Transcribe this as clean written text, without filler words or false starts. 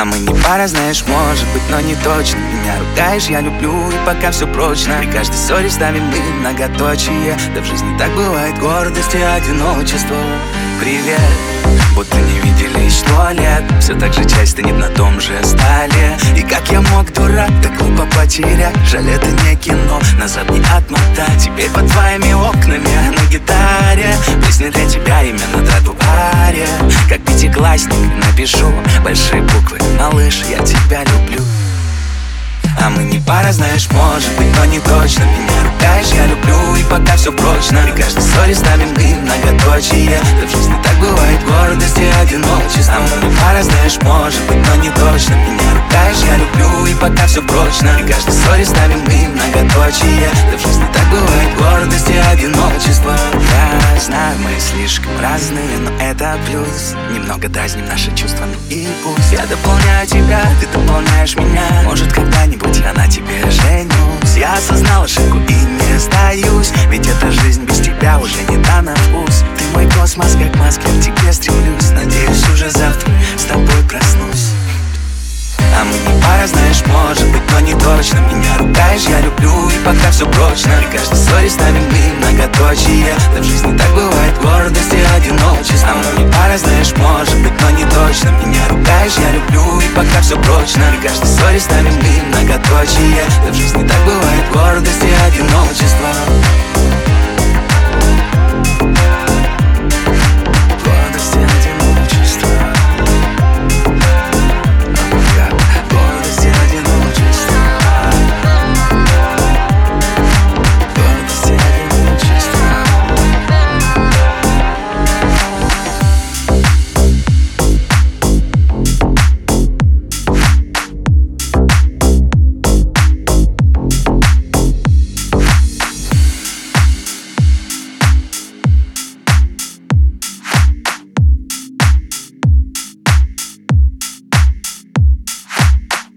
А мы не пара, знаешь, может быть, но не точно. Меня ругаешь, я люблю, и пока все прочно. При каждой ссоре ставим мы многоточие. Да в жизни так бывает, гордость и одиночество. Привет, будто не виделись 100 лет. Все так же часть станет на том же столе. И как я мог, дурак, так глупо потерять. Жаль, это не кино, назад не отмотать. Теперь под твоими окнами на гитаре песня для тебя, имя на тротуаре. Как пятиклассник напишу большие буквы: малыш, я тебя люблю. А мы не пара, знаешь, может быть, но не точно. Меня ругаешь, я люблю, и пока все прочно. При каждой ссоре ставим мы многоточие. Да в жизни так бывает, гордость и одиночество. А мы не пара, знаешь, может быть, но не точно. Меня ругаешь, я люблю, и пока все прочно. При каждой ссоре ставим мы многоточие. Да в жизни так бывает, гордость и одиночество. Я знаю, мы слишком разные, но это плюс. Немного дразним наши чувства, ну и пусть. Я дополняю тебя, ты дополняешь меня. Может, когда-нибудь я на тебе женюсь. Я осознал ошибку и не сдаюсь. Ведь эта жизнь без тебя уже не та на вкус. Ты мой космос, как Москва, к тебе стремлюсь. Надеюсь, уже завтра с тобой проснусь. А мы не пара, знаешь, может быть, но не точно. Меня ругаешь, я люблю, и пока все прочно. При каждой ссоре ставим мы многоточие. Да в жизни так бывает, гордость и одиночество. А мы не пара, знаешь, может быть, но не точно. Меня ругаешь, я люблю, и пока все прочно. При каждой ссоре ставим мы многоточие. Да в жизни так бывает, гордость и одиночество.